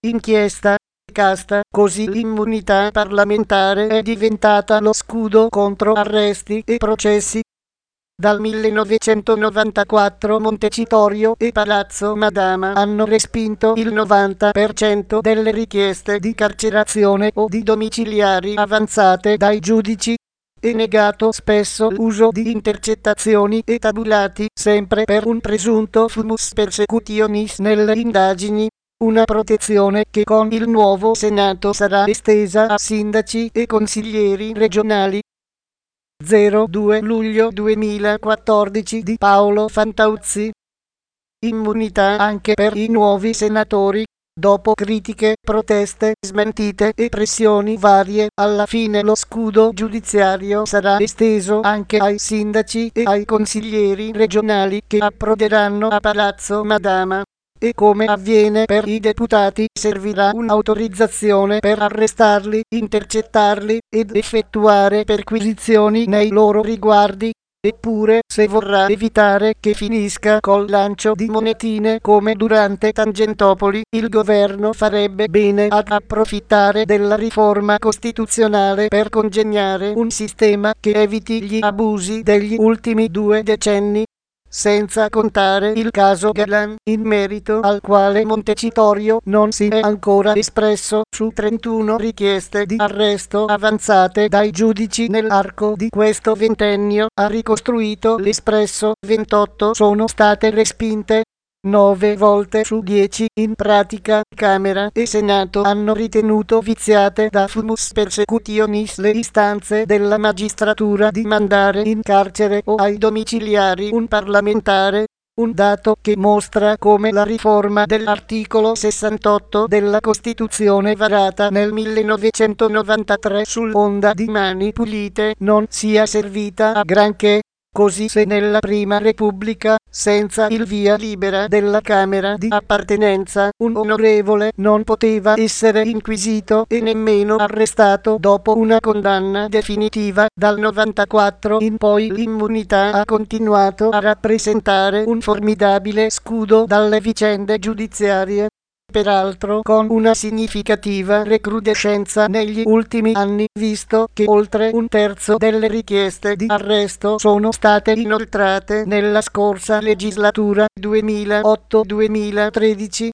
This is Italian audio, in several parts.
inchiesta, casta, così l'immunità parlamentare è diventata lo scudo contro arresti e processi. Dal 1994 Montecitorio e Palazzo Madama hanno respinto il 90% delle richieste di carcerazione o di domiciliari avanzate dai giudici e negato spesso l'uso di intercettazioni e tabulati, sempre per un presunto fumus persecutionis nelle indagini. Una protezione che con il nuovo Senato sarà estesa a sindaci e consiglieri regionali. 02 luglio 2014 di Paolo Fantauzzi. Immunità anche per i nuovi senatori. Dopo critiche, proteste, smentite e pressioni varie, alla fine lo scudo giudiziario sarà esteso anche ai sindaci e ai consiglieri regionali che approderanno a Palazzo Madama. E come avviene per i deputati, servirà un'autorizzazione per arrestarli, intercettarli ed effettuare perquisizioni nei loro riguardi. Eppure, se vorrà evitare che finisca col lancio di monetine come durante Tangentopoli, il governo farebbe bene ad approfittare della riforma costituzionale per congegnare un sistema che eviti gli abusi degli ultimi 2 decenni. Senza contare il caso Galan, in merito al quale Montecitorio non si è ancora espresso su 31 richieste di arresto avanzate dai giudici nell'arco di questo ventennio, ha ricostruito l'Espresso, 28 sono state respinte. 9 volte su 10, in pratica, Camera e Senato hanno ritenuto viziate da fumus persecutionis le istanze della magistratura di mandare in carcere o ai domiciliari un parlamentare. Un dato che mostra come la riforma dell'articolo 68 della Costituzione varata nel 1993 sull'onda di Mani Pulite non sia servita a granché. Così se nella Prima Repubblica, senza il via libera della Camera di appartenenza, un onorevole non poteva essere inquisito e nemmeno arrestato dopo una condanna definitiva, dal 94 in poi l'immunità ha continuato a rappresentare un formidabile scudo dalle vicende giudiziarie. Peraltro con una significativa recrudescenza negli ultimi anni, visto che oltre un terzo delle richieste di arresto sono state inoltrate nella scorsa legislatura 2008-2013.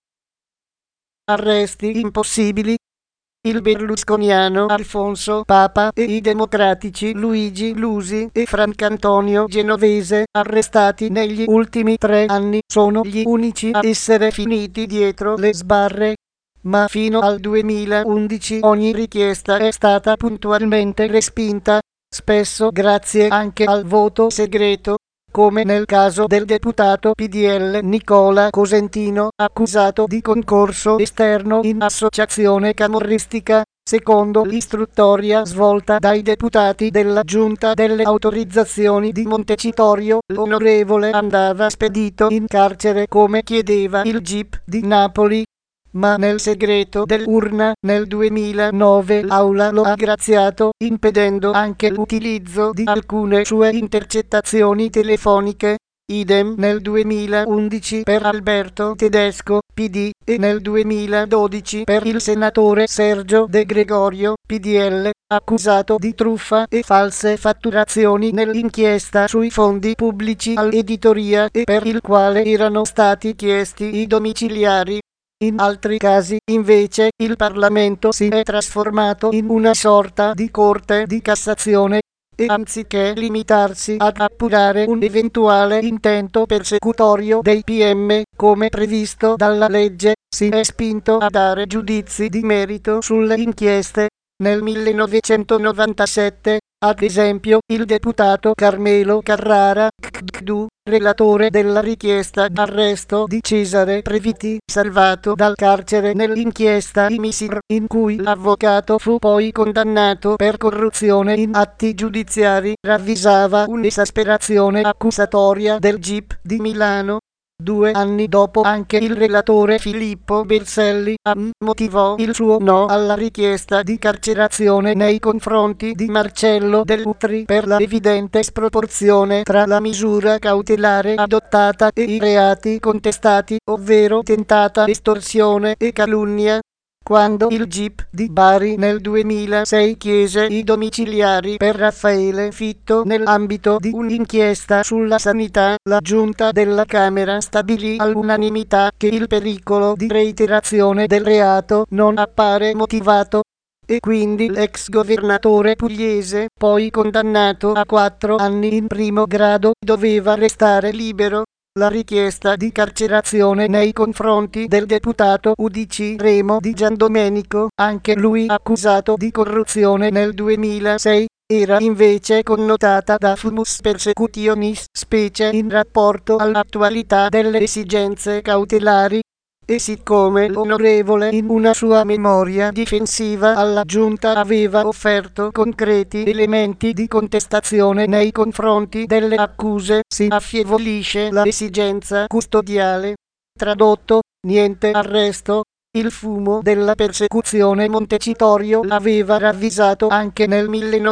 Arresti impossibili. Il berlusconiano Alfonso Papa e i democratici Luigi Lusi e Francantonio Genovese, arrestati negli ultimi 3 anni, sono gli unici a essere finiti dietro le sbarre. Ma fino al 2011 ogni richiesta è stata puntualmente respinta, spesso grazie anche al voto segreto, come nel caso del deputato PDL Nicola Cosentino, accusato di concorso esterno in associazione camorristica. Secondo l'istruttoria svolta dai deputati della Giunta delle Autorizzazioni di Montecitorio, l'onorevole andava spedito in carcere come chiedeva il GIP di Napoli. Ma nel segreto dell'urna nel 2009 l'Aula lo ha graziato, impedendo anche l'utilizzo di alcune sue intercettazioni telefoniche. Idem nel 2011 per Alberto Tedesco, PD, e nel 2012 per il senatore Sergio De Gregorio, PDL, accusato di truffa e false fatturazioni nell'inchiesta sui fondi pubblici all'editoria e per il quale erano stati chiesti i domiciliari. In altri casi, invece, il Parlamento si è trasformato in una sorta di Corte di Cassazione e anziché limitarsi ad appurare un eventuale intento persecutorio dei PM, come previsto dalla legge, si è spinto a dare giudizi di merito sulle inchieste. Nel 1997, ad esempio, il deputato Carmelo Carrara, CDU, relatore della richiesta d'arresto di Cesare Previti, salvato dal carcere nell'inchiesta Imisir, in cui l'avvocato fu poi condannato per corruzione in atti giudiziari, ravvisava un'esasperazione accusatoria del GIP di Milano. 2 anni dopo anche il relatore Filippo Berselli motivò il suo no alla richiesta di carcerazione nei confronti di Marcello Dell'Utri per la evidente sproporzione tra la misura cautelare adottata e i reati contestati, ovvero tentata estorsione e calunnia. quando il GIP di Bari nel 2006 chiese i domiciliari per Raffaele Fitto nell'ambito di un'inchiesta sulla sanità, la giunta della Camera stabilì all'unanimità che il pericolo di reiterazione del reato non appare motivato e quindi l'ex governatore pugliese, poi condannato a 4 anni in primo grado, doveva restare libero. La richiesta di carcerazione nei confronti del deputato UDC Remo Di Giandomenico, anche lui accusato di corruzione nel 2006, era invece connotata da fumus persecutionis, specie in rapporto all'attualità delle esigenze cautelari. E siccome l'onorevole in una sua memoria difensiva alla Giunta aveva offerto concreti elementi di contestazione nei confronti delle accuse, si affievolisce l'esigenza custodiale. Tradotto, niente arresto. Il fumo della persecuzione Montecitorio l'aveva ravvisato anche nel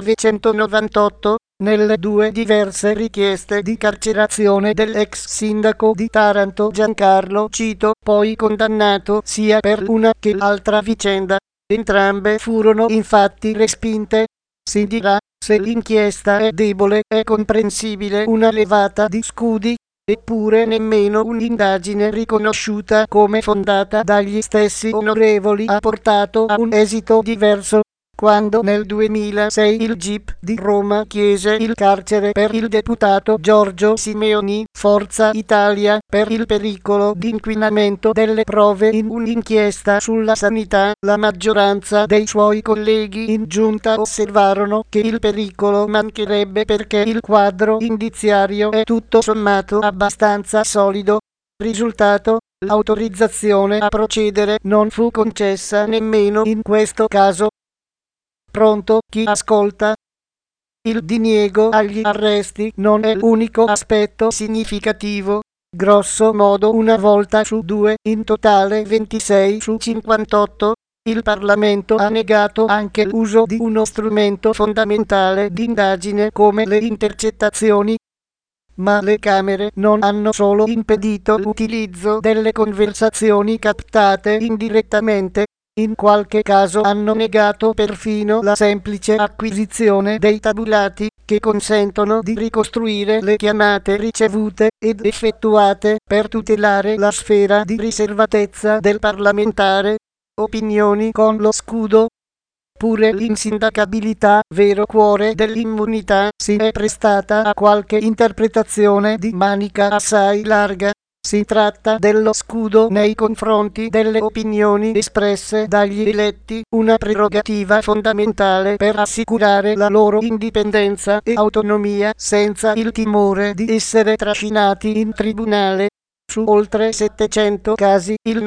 1998, nelle 2 diverse richieste di carcerazione dell'ex sindaco di Taranto Giancarlo Cito, poi condannato sia per una che l'altra vicenda. Entrambe furono infatti respinte. Si dirà, se l'inchiesta è debole è comprensibile una levata di scudi, eppure nemmeno un'indagine riconosciuta come fondata dagli stessi onorevoli ha portato a un esito diverso. Quando nel 2006 il GIP di Roma chiese il carcere per il deputato Giorgio Simeoni, Forza Italia, per il pericolo di inquinamento delle prove in un'inchiesta sulla sanità, la maggioranza dei suoi colleghi in giunta osservarono che il pericolo mancherebbe perché il quadro indiziario è tutto sommato abbastanza solido. Risultato: l'autorizzazione a procedere non fu concessa nemmeno in questo caso. Pronto, chi ascolta? Il diniego agli arresti non è l'unico aspetto significativo. Grosso modo una volta su 2, in totale 26 su 58, il Parlamento ha negato anche l'uso di uno strumento fondamentale di indagine come le intercettazioni. Ma le Camere non hanno solo impedito l'utilizzo delle conversazioni captate indirettamente, in qualche caso hanno negato perfino la semplice acquisizione dei tabulati, che consentono di ricostruire le chiamate ricevute ed effettuate per tutelare la sfera di riservatezza del parlamentare. Opinioni con lo scudo. Pure l'insindacabilità, vero cuore dell'immunità, si è prestata a qualche interpretazione di manica assai larga. Si tratta dello scudo nei confronti delle opinioni espresse dagli eletti, una prerogativa fondamentale per assicurare la loro indipendenza e autonomia senza il timore di essere trascinati in tribunale. Su oltre 700 casi, il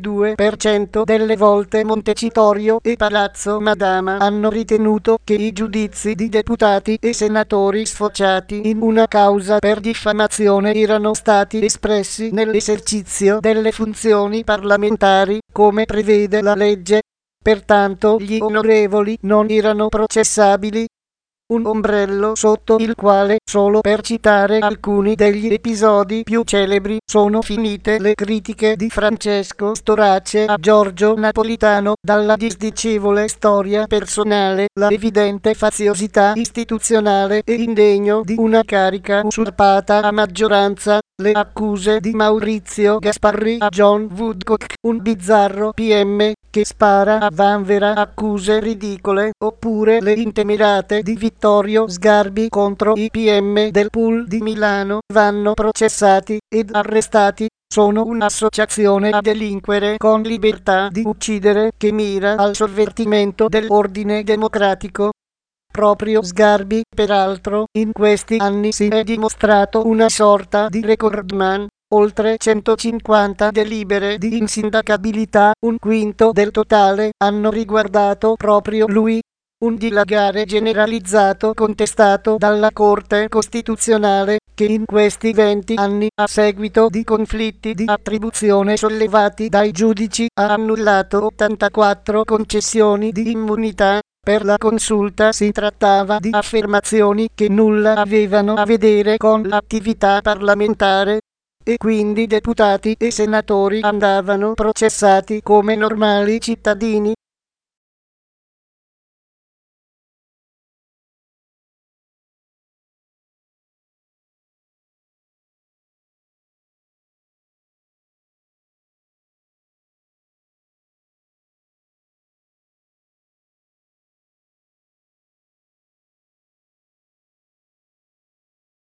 92% delle volte Montecitorio e Palazzo Madama hanno ritenuto che i giudizi di deputati e senatori sfociati in una causa per diffamazione erano stati espressi nell'esercizio delle funzioni parlamentari, come prevede la legge. Pertanto gli onorevoli non erano processabili. Un ombrello sotto il quale, solo per citare alcuni degli episodi più celebri, sono finite le critiche di Francesco Storace a Giorgio Napolitano, dalla disdicevole storia personale, la evidente faziosità istituzionale e indegno di una carica usurpata a maggioranza, le accuse di Maurizio Gasparri a John Woodcock, un bizzarro PM che spara a vanvera accuse ridicole, oppure le intemerate di Vittorio Sgarbi contro i PM del Pool di Milano, vanno processati ed arrestati. Sono un'associazione a delinquere con libertà di uccidere che mira al sovvertimento dell'ordine democratico. Proprio Sgarbi, peraltro, in questi anni si è dimostrato una sorta di recordman. Oltre 150 delibere di insindacabilità, un quinto del totale, hanno riguardato proprio lui. Un dilagare generalizzato contestato dalla Corte Costituzionale, che in questi 20 anni, a seguito di conflitti di attribuzione sollevati dai giudici, ha annullato 84 concessioni di immunità. Per la Consulta si trattava di affermazioni che nulla avevano a vedere con l'attività parlamentare. e quindi deputati e senatori andavano processati come normali cittadini.